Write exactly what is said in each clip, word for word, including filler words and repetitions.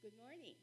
Good morning.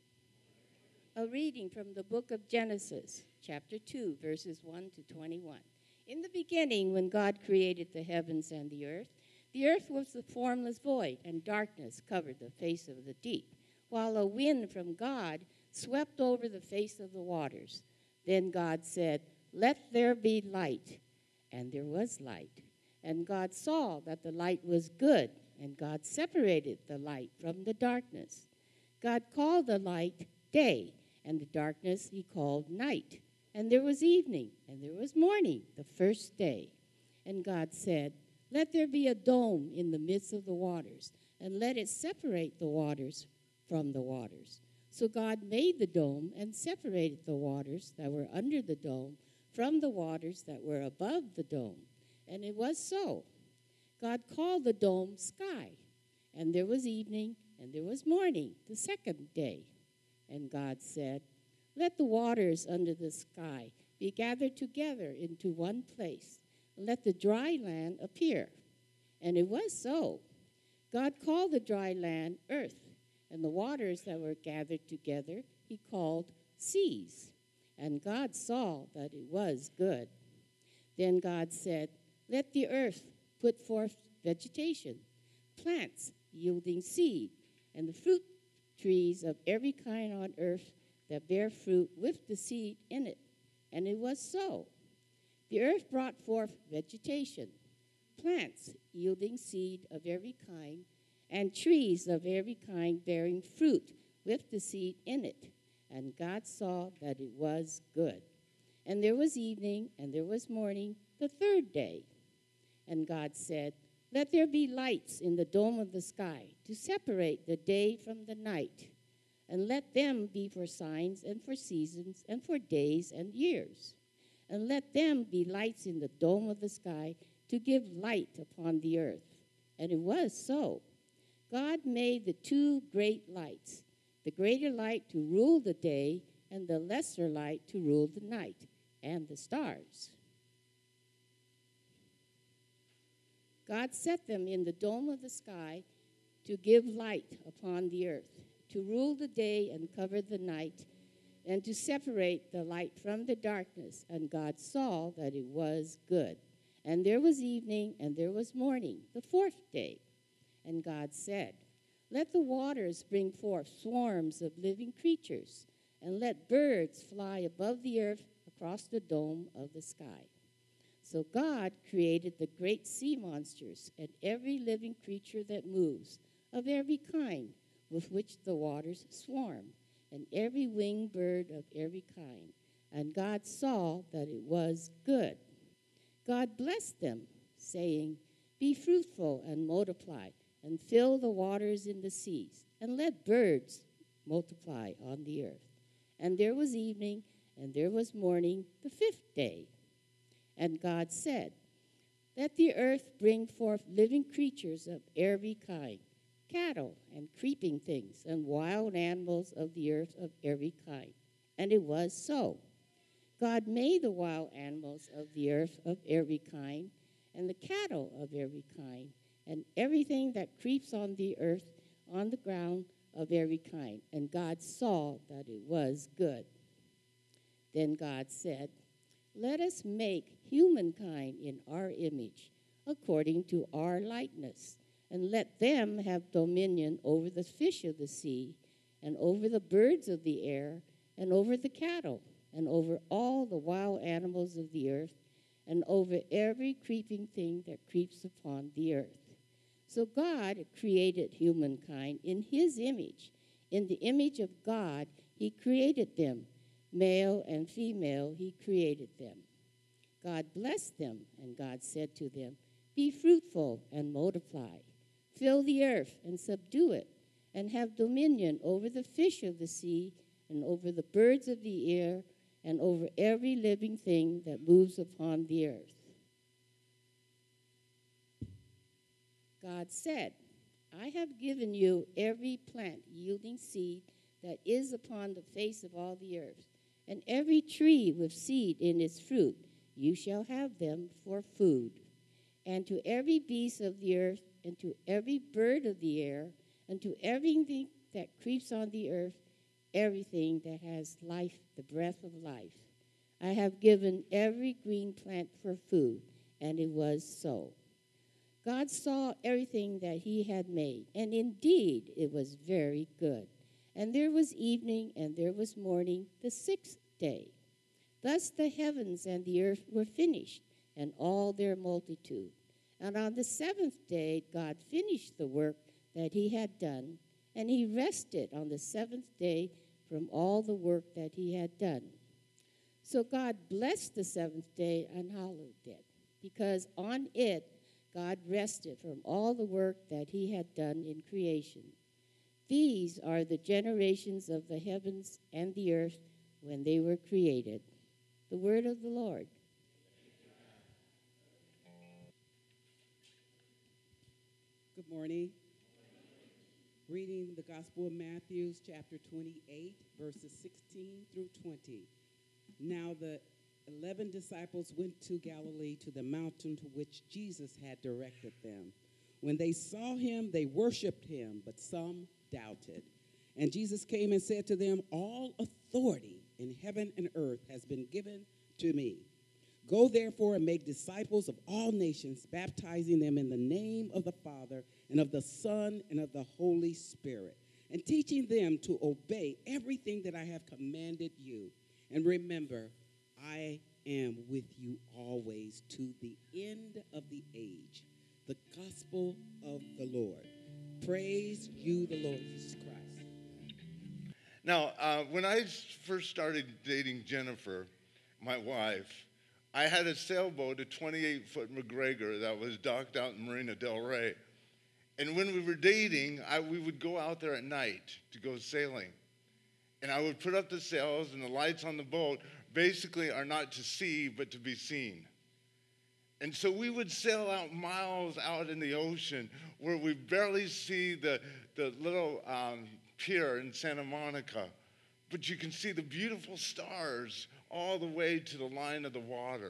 A reading from the book of Genesis, chapter two, verses one to twenty-one. In the beginning, when God created the heavens and the earth, the earth was a formless void, and darkness covered the face of the deep, while a wind from God swept over the face of the waters. Then God said, "Let there be light," and there was light. And God saw that the light was good, and God separated the light from the darkness. God called the light day, and the darkness he called night. And there was evening, and there was morning, the first day. And God said, "Let there be a dome in the midst of the waters, and let it separate the waters from the waters." So God made the dome and separated the waters that were under the dome from the waters that were above the dome. And it was so. God called the dome sky. And there was evening, and there was morning, the second day. And God said, "Let the waters under the sky be gathered together into one place, and let the dry land appear." And it was so. God called the dry land earth, and the waters that were gathered together he called seas. And God saw that it was good. Then God said, "Let the earth put forth vegetation, plants yielding seed, and the fruit trees of every kind on earth that bear fruit with the seed in it." And it was so. The earth brought forth vegetation, plants yielding seed of every kind, and trees of every kind bearing fruit with the seed in it. And God saw that it was good. And there was evening, and there was morning, the third day. And God said, "Let there be lights in the dome of the sky to separate the day from the night, and let them be for signs and for seasons and for days and years. And let them be lights in the dome of the sky to give light upon the earth." And it was so. God made the two great lights, the greater light to rule the day and the lesser light to rule the night, and the stars. God set them in the dome of the sky to give light upon the earth, to rule the day and cover the night, and to separate the light from the darkness. And God saw that it was good. And there was evening, and there was morning, the fourth day. And God said, "Let the waters bring forth swarms of living creatures, and let birds fly above the earth across the dome of the sky." So God created the great sea monsters and every living creature that moves, of every kind, with which the waters swarm, and every winged bird of every kind. And God saw that it was good. God blessed them, saying, "Be fruitful and multiply, and fill the waters in the seas, and let birds multiply on the earth." And there was evening, and there was morning, the fifth day. And God said, "Let the earth bring forth living creatures of every kind, cattle and creeping things, and wild animals of the earth of every kind." And it was so. God made the wild animals of the earth of every kind, and the cattle of every kind, and everything that creeps on the earth, on the ground of every kind. And God saw that it was good. Then God said, "Let us make humankind in our image, according to our likeness, and let them have dominion over the fish of the sea, and over the birds of the air, and over the cattle, and over all the wild animals of the earth, and over every creeping thing that creeps upon the earth." So God created humankind in his image. In the image of God, he created them. Male and female, he created them. God blessed them, and God said to them, "Be fruitful and multiply. Fill the earth and subdue it, and have dominion over the fish of the sea, and over the birds of the air, and over every living thing that moves upon the earth." God said, "I have given you every plant yielding seed that is upon the face of all the earth, and every tree with seed in its fruit, you shall have them for food. And to every beast of the earth, and to every bird of the air, and to everything that creeps on the earth, everything that has life, the breath of life. I have given every green plant for food, and it was so. God saw everything that he had made, and indeed it was very good. And there was evening, and there was morning, the sixth day. Thus the heavens and the earth were finished, and all their multitude. And on the seventh day God finished the work that he had done, and he rested on the seventh day from all the work that he had done. So God blessed the seventh day and hallowed it, because on it God rested from all the work that he had done in creation. These are the generations of the heavens and the earth when they were created. The word of the Lord. Good morning. Reading the Gospel of Matthew, chapter twenty-eight, verses sixteen through twenty. Now the eleven disciples went to Galilee, to the mountain to which Jesus had directed them. When they saw him, they worshipped him, but some doubted. And Jesus came and said to them, all authority in heaven and earth has been given to me. Go therefore and make disciples of all nations, baptizing them in the name of the Father and of the Son and of the Holy Spirit, and teaching them to obey everything that I have commanded you. And remember, I am with you always to the end of the age. The gospel of the Lord. Praise you, the Lord Jesus Christ. Now, uh, when I first started dating Jennifer, my wife, I had a sailboat, a twenty-eight foot McGregor that was docked out in Marina del Rey. And when we were dating, I, we would go out there at night to go sailing. And I would put up the sails, and the lights on the boat basically are not to see, but to be seen. And so we would sail out miles out in the ocean where we barely see the, the little um, pier in Santa Monica, but you can see the beautiful stars all the way to the line of the water.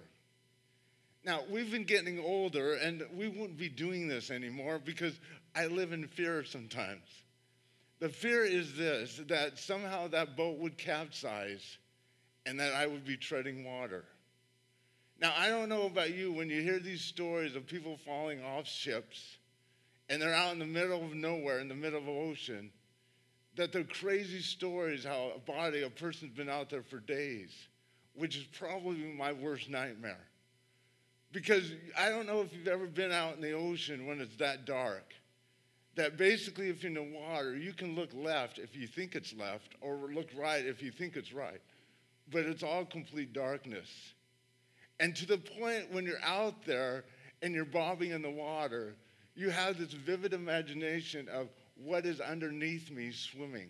Now, we've been getting older, and we wouldn't be doing this anymore because I live in fear sometimes. The fear is this, that somehow that boat would capsize and that I would be treading water. Now, I don't know about you, when you hear these stories of people falling off ships and they're out in the middle of nowhere, in the middle of the ocean, that they're crazy stories how a body, a person's been out there for days, which is probably my worst nightmare. Because I don't know if you've ever been out in the ocean when it's that dark, that basically if you're in the water, you can look left if you think it's left, or look right if you think it's right. But it's all complete darkness. And to the point when you're out there and you're bobbing in the water, you have this vivid imagination of what is underneath me swimming.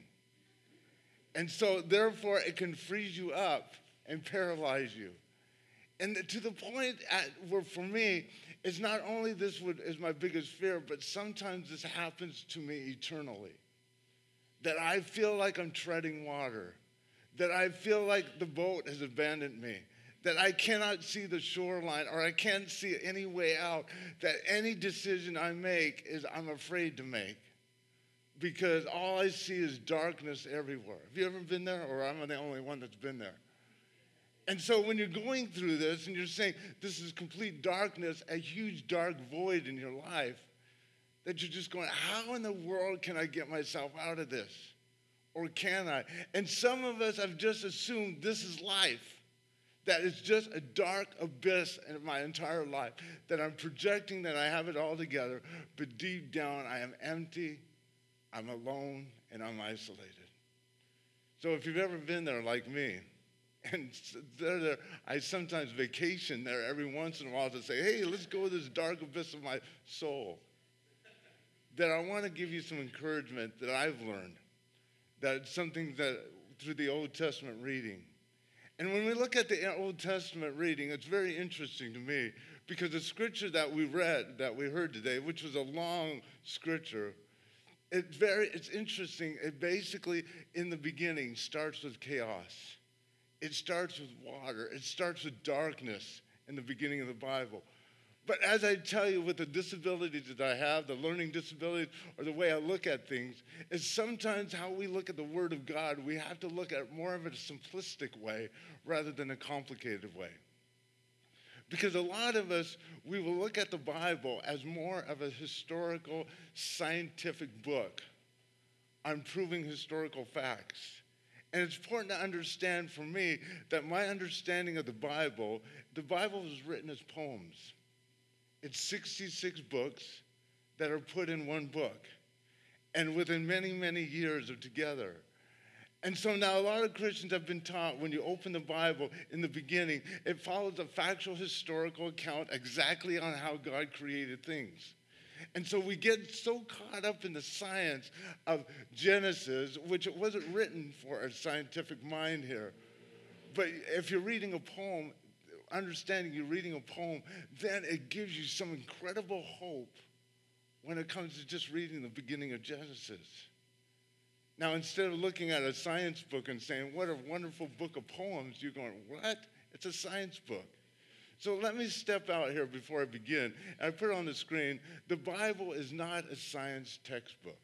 And so therefore it can freeze you up and paralyze you. And to the point at, where for me, it's not only this would, is my biggest fear, but sometimes this happens to me eternally. That I feel like I'm treading water. That I feel like the boat has abandoned me. That I cannot see the shoreline, or I can't see any way out. That any decision I make is I'm afraid to make. Because all I see is darkness everywhere. Have you ever been there? Or I'm the only one that's been there. And so when you're going through this and you're saying this is complete darkness, a huge dark void in your life, that you're just going, how in the world can I get myself out of this? Or can I? And some of us have just assumed this is life. That it's just a dark abyss in my entire life. That I'm projecting that I have it all together, but deep down I am empty, I'm alone, and I'm isolated. So if you've ever been there like me, and there, there, I sometimes vacation there every once in a while to say, hey, let's go to this dark abyss of my soul. That I want to give you some encouragement that I've learned. That it's something that through the Old Testament reading. And when we look at the Old Testament reading, it's very interesting to me because the scripture that we read, that we heard today, which was a long scripture, it's very, it's interesting. It basically, in the beginning, starts with chaos. It starts with water. It starts with darkness in the beginning of the Bible. But as I tell you, with the disabilities that I have, the learning disabilities, or the way I look at things, is sometimes how we look at the Word of God, we have to look at more of a simplistic way rather than a complicated way. Because a lot of us, we will look at the Bible as more of a historical, scientific book on proving historical facts. And it's important to understand for me that my understanding of the Bible, the Bible was written as poems. It's sixty-six books that are put in one book, and within many, many years of together. And so now a lot of Christians have been taught when you open the Bible in the beginning, it follows a factual historical account exactly on how God created things. And so we get so caught up in the science of Genesis, which it wasn't written for a scientific mind here. But if you're reading a poem, understanding you're reading a poem, then it gives you some incredible hope when it comes to just reading the beginning of Genesis. Now, instead of looking at a science book and saying, what a wonderful book of poems, you're going, what? It's a science book. So let me step out here before I begin. And I put it on the screen. The Bible is not a science textbook.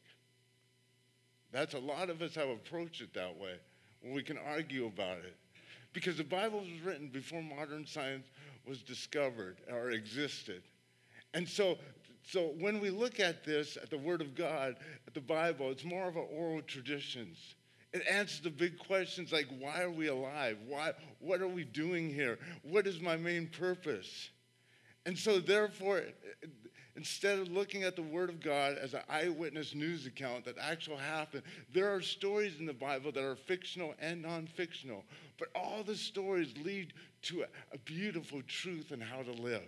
That's a lot of us have approached it that way, when we can argue about it. Because the Bible was written before modern science was discovered or existed. And so, so when we look at this, at the Word of God, at the Bible, it's more of an oral traditions. It answers the big questions like, why are we alive? Why, what are we doing here? What is my main purpose? And so therefore, instead of looking at the Word of God as an eyewitness news account that actually happened, there are stories in the Bible that are fictional and non-fictional. But all the stories lead to a, a beautiful truth in how to live.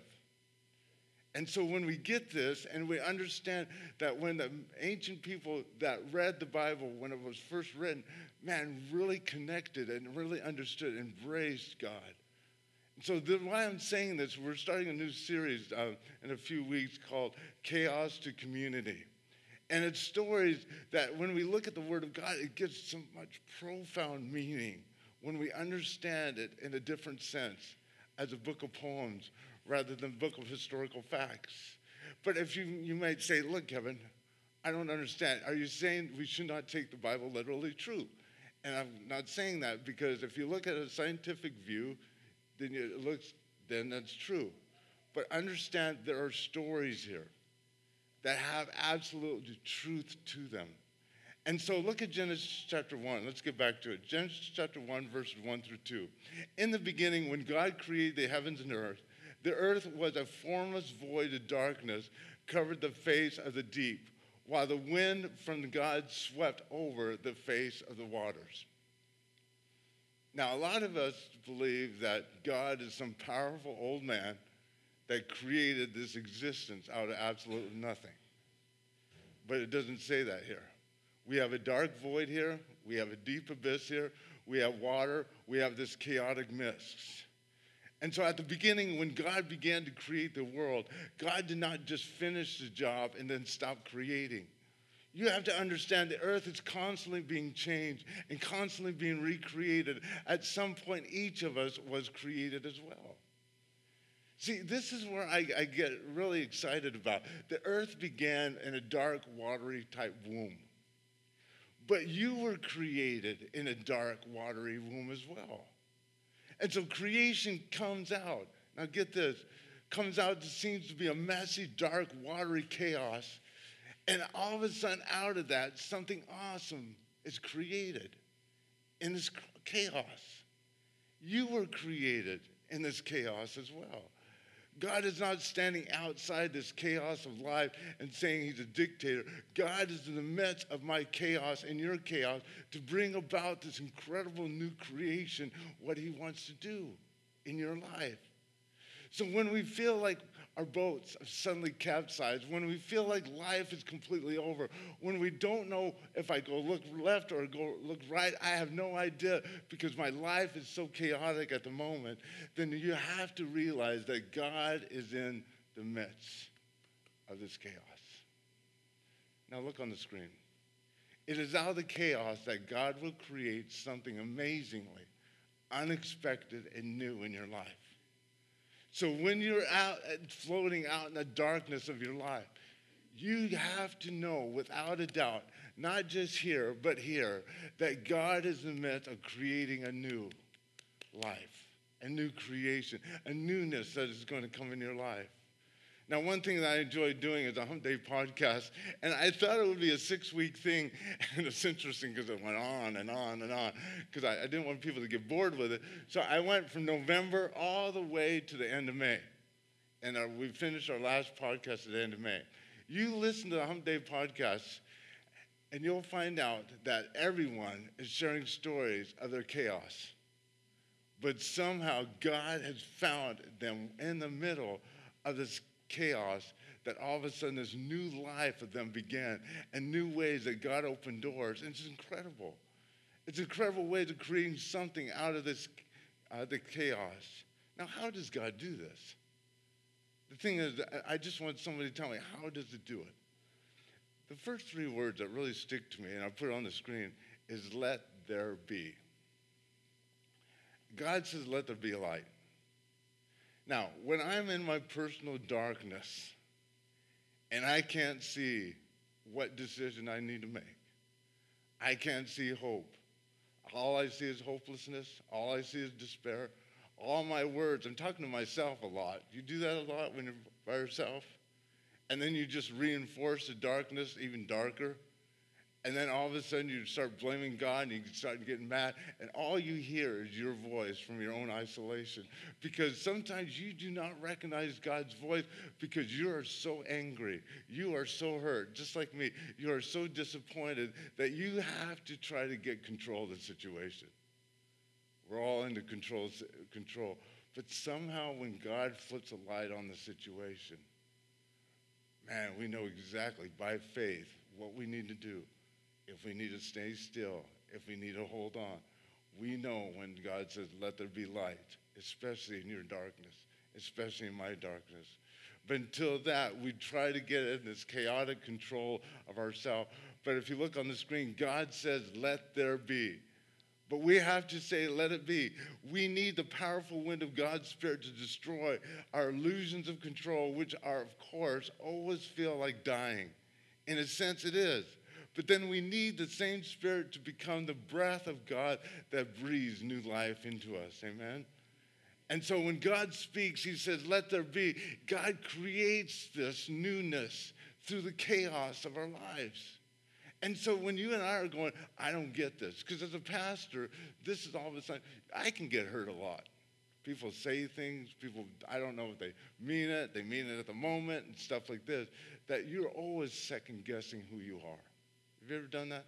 And so when we get this and we understand that when the ancient people that read the Bible when it was first written, man, really connected and really understood, embraced God. And so the, why I'm saying this, we're starting a new series uh, in a few weeks called Chaos to Community. And it's stories that when we look at the Word of God, it gives so much profound meaning when we understand it in a different sense as a book of poems rather than a book of historical facts. But if you, you might say, look, Kevin, I don't understand. Are you saying we should not take the Bible literally true? And I'm not saying that because if you look at a scientific view, then it looks, then that's true. But understand there are stories here that have absolute truth to them. And so look at Genesis chapter one. Let's get back to it. Genesis chapter one, verses one through two. In the beginning, when God created the heavens and earth, the earth was a formless void of darkness, covered the face of the deep, while the wind from God swept over the face of the waters. Now, a lot of us believe that God is some powerful old man that created this existence out of absolutely nothing. But it doesn't say that here. We have a dark void here. We have a deep abyss here. We have water. We have this chaotic mist. And so at the beginning, when God began to create the world, God did not just finish the job and then stop creating. You have to understand the earth is constantly being changed and constantly being recreated. At some point, each of us was created as well. See, this is where I, I get really excited about. The earth began in a dark, watery type womb. But you were created in a dark, watery womb as well. And so creation comes out. Now get this. Comes out, it seems to be a messy, dark, watery chaos. And all of a sudden, out of that, something awesome is created in this chaos. You were created in this chaos as well. God is not standing outside this chaos of life and saying he's a dictator. God is in the midst of my chaos and your chaos to bring about this incredible new creation, what he wants to do in your life. So when we feel like our boats have suddenly capsized, when we feel like life is completely over, when we don't know if I go look left or go look right, I have no idea because my life is so chaotic at the moment, then you have to realize that God is in the midst of this chaos. Now look on the screen. It is out of the chaos that God will create something amazingly unexpected and new in your life. So when you're out floating out in the darkness of your life, you have to know without a doubt, not just here, but here, that God is in the midst of creating a new life, a new creation, a newness that is going to come in your life. Now, one thing that I enjoy doing is a Hump Day podcast, and I thought it would be a six-week thing, and it's interesting because it went on and on and on, because I, I didn't want people to get bored with it. So I went from November all the way to the end of May, and uh, we finished our last podcast at the end of May. You listen to the Hump Day podcast, and you'll find out that everyone is sharing stories of their chaos, but somehow God has found them in the middle of this chaos, that all of a sudden this new life of them began and new ways that God opened doors. And it's incredible. It's an incredible way to create something out of this, uh, the chaos. Now, how does God do this? The thing is, I just want somebody to tell me, how does it do it? The first three words that really stick to me, and I'll put it on the screen, is let there be. God says, let there be light. Now, when I'm in my personal darkness and I can't see what decision I need to make, I can't see hope. All I see is hopelessness. All I see is despair. All my words, I'm talking to myself a lot. You do that a lot when you're by yourself? And then you just reinforce the darkness even darker. And then all of a sudden you start blaming God and you start getting mad. And all you hear is your voice from your own isolation. Because sometimes you do not recognize God's voice because you are so angry. You are so hurt. Just like me, you are so disappointed that you have to try to get control of the situation. We're all into control. control. But somehow when God flips a light on the situation, man, we know exactly by faith what we need to do. If we need to stay still, if we need to hold on, we know when God says, let there be light, especially in your darkness, especially in my darkness. But until that, we try to get in this chaotic control of ourselves. But if you look on the screen, God says, let there be. But we have to say, let it be. We need the powerful wind of God's Spirit to destroy our illusions of control, which are, of course, always feel like dying. In a sense, it is. But then we need the same Spirit to become the breath of God that breathes new life into us. Amen? And so when God speaks, he says, let there be. God creates this newness through the chaos of our lives. And so when you and I are going, I don't get this. Because as a pastor, this is all of a sudden, I can get hurt a lot. People say things, people, I don't know if they mean it, they mean it at the moment and stuff like this, that you're always second guessing who you are. Have you ever done that?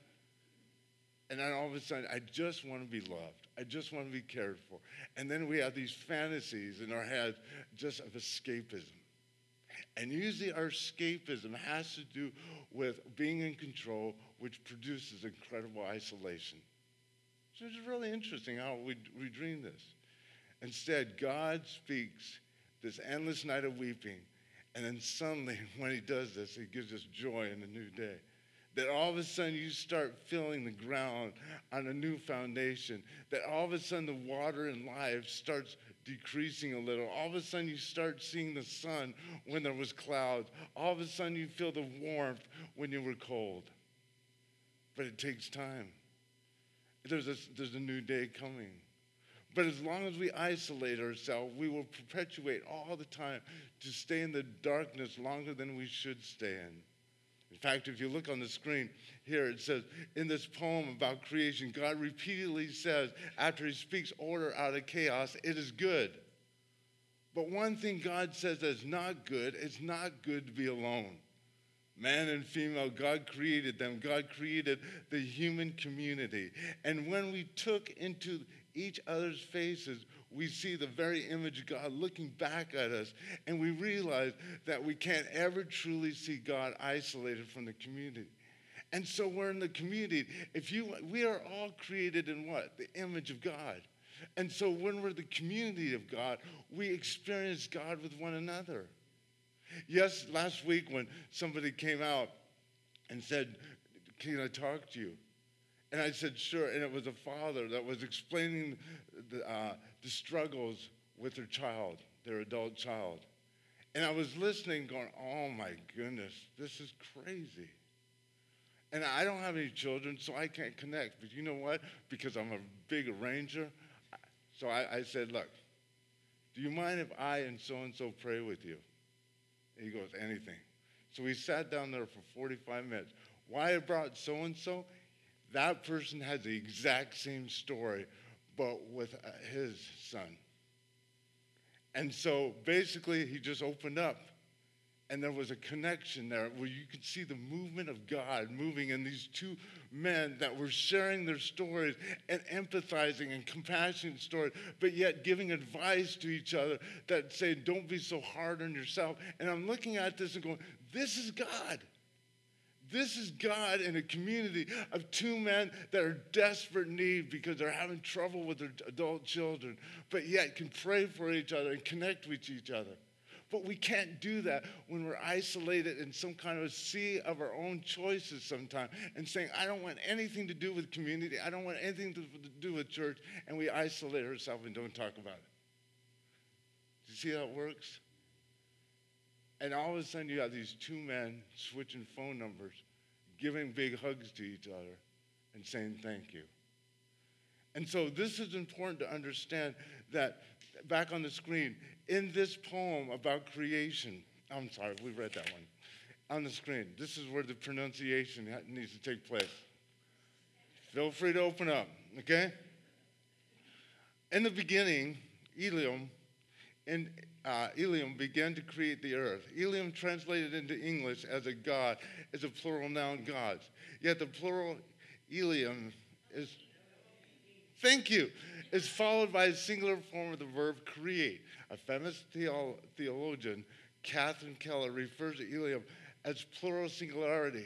And then all of a sudden, I just want to be loved. I just want to be cared for. And then we have these fantasies in our heads just of escapism. And usually our escapism has to do with being in control, which produces incredible isolation. So it's really interesting how we, we dream this. Instead, God speaks this endless night of weeping, and then suddenly, when he does this, he gives us joy in a new day. That all of a sudden you start feeling the ground on a new foundation. That all of a sudden the water in life starts decreasing a little. All of a sudden you start seeing the sun when there was clouds. All of a sudden you feel the warmth when you were cold. But it takes time. There's a, there's a new day coming. But as long as we isolate ourselves, we will perpetuate all the time to stay in the darkness longer than we should stay in. In fact, if you look on the screen here, it says, in this poem about creation, God repeatedly says, after he speaks order out of chaos, it is good. But one thing God says that is not good, it's not good to be alone. Man and female, God created them. God created the human community. And when we took into each other's faces, we see the very image of God looking back at us, and we realize that we can't ever truly see God isolated from the community. And so we're in the community. If you, we are all created in what? The image of God. And so when we're the community of God, we experience God with one another. Yes, last week when somebody came out and said, can I talk to you? And I said, sure. And it was a father that was explaining the, uh, the struggles with their child. their adult child. And I was listening going, oh my goodness, this is crazy. And I don't have any children, so I can't connect. But you know what? Because I'm a big arranger, so I, I said, look, do you mind if I and so-and-so pray with you? And he goes, anything. So we sat down there for forty-five minutes. Why I brought so-and-so? That person has the exact same story, but with uh, his son. And so basically he just opened up. And there was a connection there where you could see the movement of God moving in these two men that were sharing their stories and empathizing and compassionate stories, but yet giving advice to each other that say, don't be so hard on yourself. And I'm looking at this and going, this is God. This is God in a community of two men that are desperate need because they're having trouble with their adult children, but yet can pray for each other and connect with each other. But we can't do that when we're isolated in some kind of a sea of our own choices sometimes and saying, I don't want anything to do with community. I don't want anything to do with church. And we isolate ourselves and don't talk about it. Do you see how it works? And all of a sudden you have these two men switching phone numbers, giving big hugs to each other and saying thank you. And so this is important to understand that, back on the screen, in this poem about creation, I'm sorry, we read that one, on the screen, this is where the pronunciation needs to take place. Feel free to open up, okay? In the beginning, Elohim, in, uh, Elohim began to create the earth. Elohim, translated into English as a god, is a plural noun, gods. Yet the plural Elohim is, thank you, is followed by a singular form of the verb create. A famous theo- theologian, Catherine Keller, refers to Elohim as plural singularity.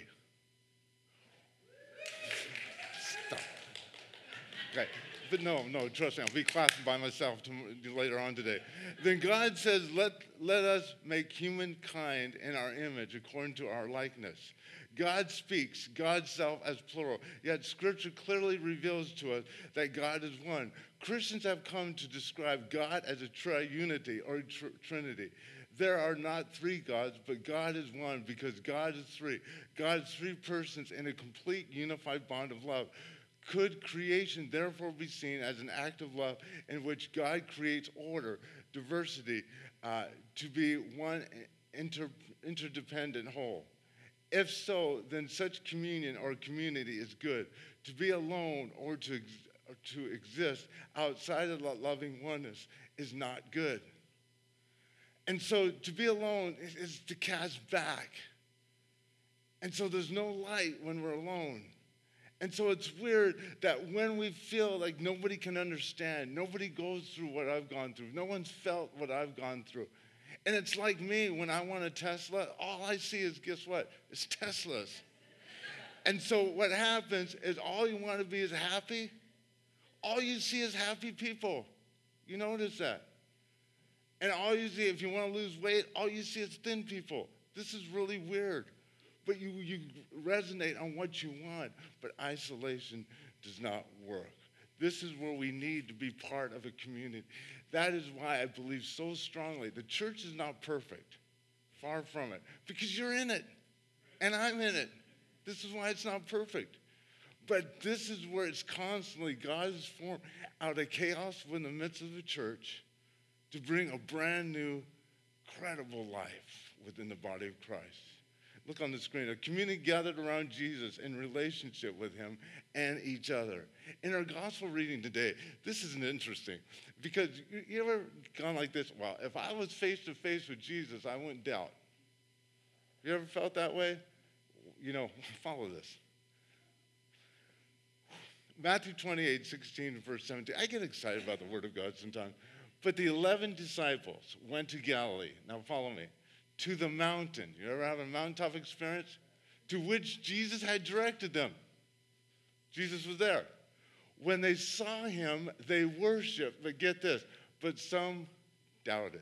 Stop. Okay. But no, no, trust me, I'll be clapping by myself to, later on today. Then God says, let, let us make humankind in our image according to our likeness. God speaks, God's self as plural, yet Scripture clearly reveals to us that God is one. Christians have come to describe God as a triunity or tr- trinity. There are not three gods, but God is one because God is three. God's three persons in a complete unified bond of love. Could creation therefore be seen as an act of love in which God creates order, diversity, uh, to be one inter- interdependent whole? If so, then such communion or community is good. To be alone or to, ex- or to exist outside of loving oneness is not good. And so to be alone is, is to cast back. And so there's no light when we're alone. And so it's weird that when we feel like nobody can understand, nobody goes through what I've gone through, no one's felt what I've gone through. And it's like me, when I want a Tesla, all I see is, guess what? It's Teslas. And so what happens is all you want to be is happy. All you see is happy people. You notice that? And all you see, if you want to lose weight, all you see is thin people. This is really weird. But you, you resonate on what you want, but isolation does not work. This is where we need to be part of a community. That is why I believe so strongly the church is not perfect. Far from it. Because you're in it. And I'm in it. This is why it's not perfect. But this is where it's constantly, God is formed out of chaos in the midst of the church to bring a brand new, credible life within the body of Christ. Look on the screen. A community gathered around Jesus in relationship with him and each other. In our gospel reading today, this is interesting because you, you ever gone like this? Well, if I was face to face with Jesus, I wouldn't doubt. You ever felt that way? You know, follow this. Matthew twenty-eight, sixteen, verse seventeen. I get excited about the word of God sometimes. But the eleven disciples went to Galilee. Now follow me. To the mountain. You ever have a mountaintop experience? To which Jesus had directed them. Jesus was there. When they saw him, they worshiped. But get this, but some doubted.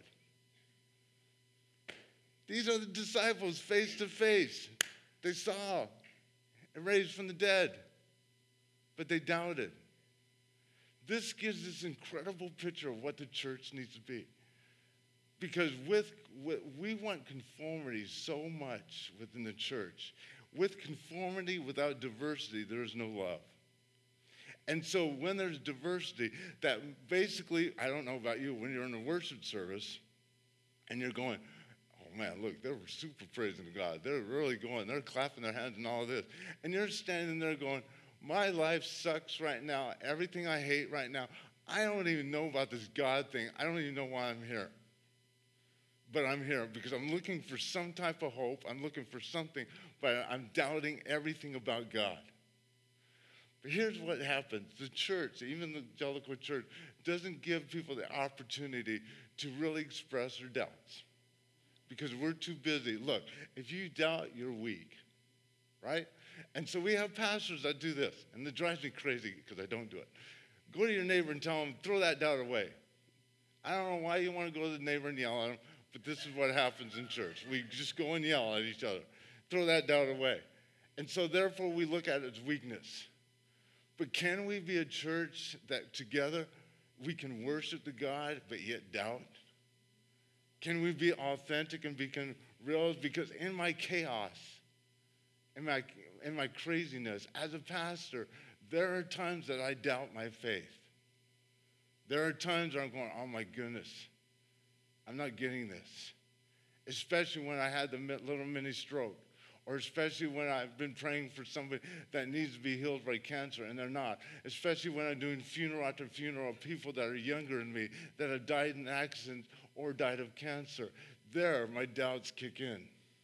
These are the disciples face to face. They saw and raised from the dead. But they doubted. This gives this incredible picture of what the church needs to be. Because with, with we want conformity so much within the church. With conformity without diversity, there is no love. And so when there's diversity, that basically, I don't know about you, when you're in a worship service and you're going, oh man, look, they were super praising God. They're really going, they're clapping their hands and all of this. And you're standing there going, my life sucks right now. Everything I hate right now. I don't even know about this God thing. I don't even know why I'm here. But I'm here because I'm looking for some type of hope. I'm looking for something, but I'm doubting everything about God. But here's what happens. The church, even the Jellicoe church, doesn't give people the opportunity to really express their doubts because we're too busy. Look, if you doubt, you're weak, right? And so we have pastors that do this, and it drives me crazy because I don't do it. Go to your neighbor and tell him, throw that doubt away. I don't know why you want to go to the neighbor and yell at him, but this is what happens in church. We just go and yell at each other. Throw that doubt away. And so therefore we look at it as weakness. But can we be a church that together we can worship the God but yet doubt? Can we be authentic and become real? Because in my chaos, in my, in my craziness, as a pastor, there are times that I doubt my faith. There are times where I'm going, oh my goodness, I'm not getting this. Especially when I had the little mini stroke. Or especially when I've been praying for somebody that needs to be healed by cancer and they're not. Especially when I'm doing funeral after funeral of people that are younger than me that have died in accidents or died of cancer. There, my doubts kick in.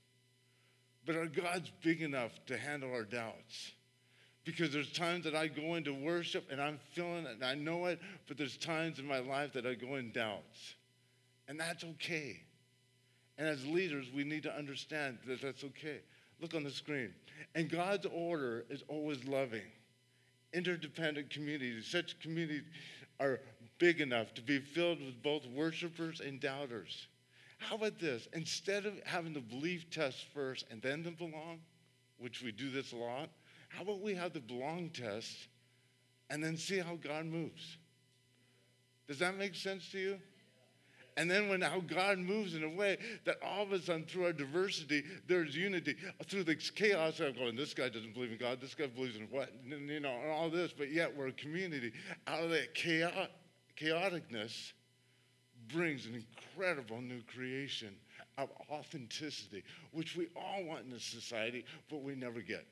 But our God's big enough to handle our doubts. Because there's times that I go into worship and I'm feeling it and I know it, but there's times in my life that I go in doubts. And that's okay. And as leaders, we need to understand that that's okay. Look on the screen. And God's order is always loving. Interdependent communities, such communities are big enough to be filled with both worshipers and doubters. How about this? Instead of having the belief test first and then the belong, which we do this a lot, how about we have the belong test and then see how God moves? Does that make sense to you? And then when how God moves in a way that all of a sudden through our diversity, there's unity. Through the chaos, I'm going, this guy doesn't believe in God, this guy believes in what? You know, and all this, but yet we're a community. Out of that chaotic, chaoticness brings an incredible new creation of authenticity, which we all want in this society, but we never get.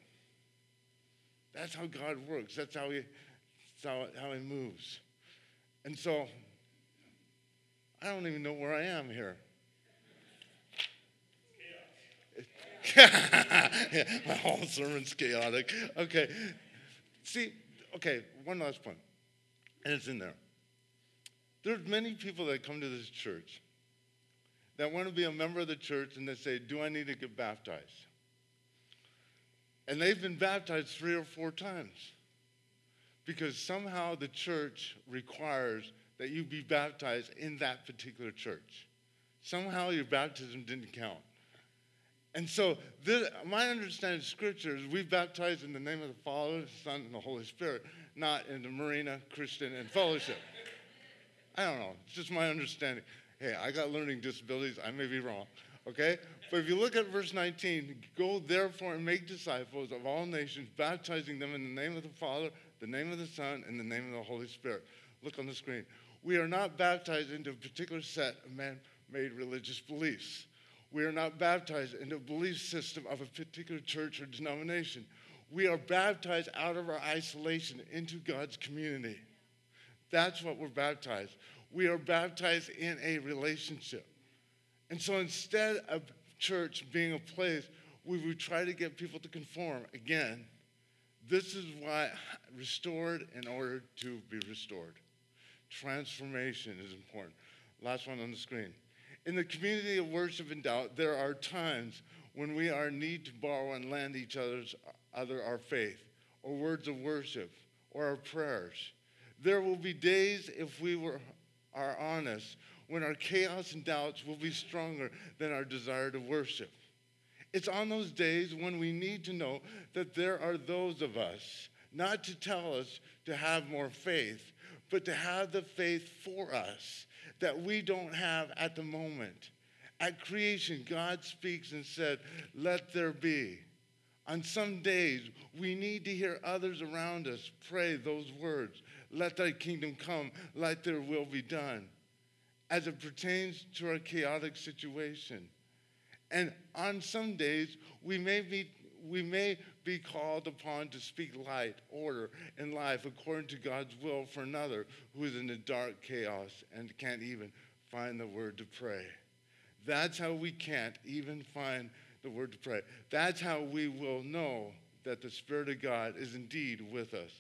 That's how God works. That's how he, that's how, how he moves. And so, I don't even know where I am here. Yeah, my whole sermon's chaotic. Okay. See, okay, one last point. And it's in there. There's many people that come to this church that want to be a member of the church and they say, do I need to get baptized? And they've been baptized three or four times because somehow the church requires that you be baptized in that particular church. Somehow your baptism didn't count. And so this, my understanding of Scripture is we baptize in the name of the Father, the Son, and the Holy Spirit, not in the Marina, Christian, and Fellowship. I don't know. It's just my understanding. Hey, I got learning disabilities. I may be wrong. Okay? But if you look at verse nineteen, go therefore and make disciples of all nations, baptizing them in the name of the Father, the name of the Son, and the name of the Holy Spirit. Look on the screen. We are not baptized into a particular set of man-made religious beliefs. We are not baptized into a belief system of a particular church or denomination. We are baptized out of our isolation into God's community. That's what we're baptized. We are baptized in a relationship. And so instead of church being a place where we try to get people to conform, again, this is why restored in order to be restored. Transformation is important. Last one on the screen. In the community of worship and doubt, there are times when we are in need to borrow and lend each other's other our faith, or words of worship, or our prayers. There will be days, if we were are honest, when our chaos and doubts will be stronger than our desire to worship. It's on those days when we need to know that there are those of us, not to tell us to have more faith, but to have the faith for us that we don't have at the moment. At creation, God speaks and said, let there be. On some days, we need to hear others around us pray those words. Let thy kingdom come, let their will be done. As it pertains to our chaotic situation. And on some days, we may be, we may be called upon to speak light, order, and life according to God's will for another who is in the dark chaos and can't even find the word to pray. That's how we can't even find the word to pray. That's how we will know that the Spirit of God is indeed with us,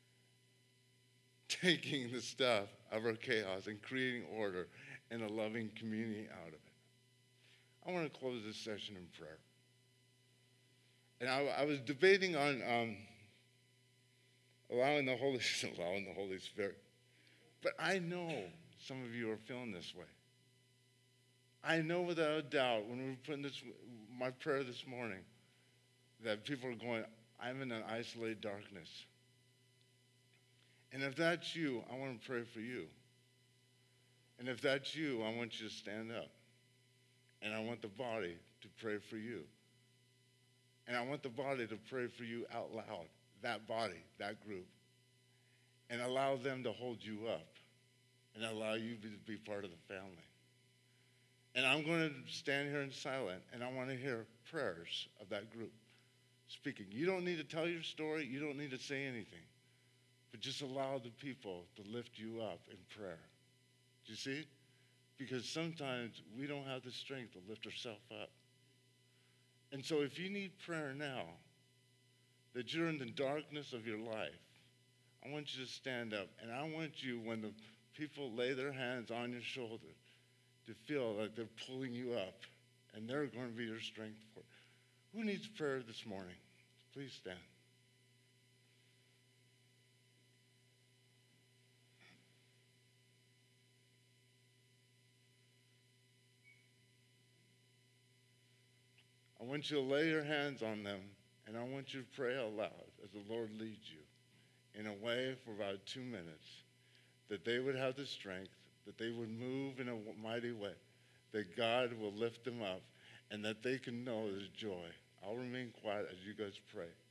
taking the stuff of our chaos and creating order and a loving community out of it. I want to close this session in prayer. And I, I was debating on um, allowing the Holy allowing the Holy Spirit. But I know some of you are feeling this way. I know without a doubt when we were putting this, my prayer this morning, that people are going, I'm in an isolated darkness. And if that's you, I want to pray for you. And if that's you, I want you to stand up. And I want the body to pray for you. And I want the body to pray for you out loud, that body, that group. And allow them to hold you up and allow you to be part of the family. And I'm going to stand here in silence, and I want to hear prayers of that group speaking. You don't need to tell your story. You don't need to say anything. But just allow the people to lift you up in prayer. Do you see? Because sometimes we don't have the strength to lift ourselves up. And so if you need prayer now, that you're in the darkness of your life, I want you to stand up. And I want you, when the people lay their hands on your shoulder, to feel like they're pulling you up. And they're going to be your strength for it. Who needs prayer this morning? Please stand. I want you to lay your hands on them, and I want you to pray out loud as the Lord leads you in a way for about two minutes, that they would have the strength, that they would move in a mighty way, that God will lift them up, and that they can know His joy. I'll remain quiet as you guys pray.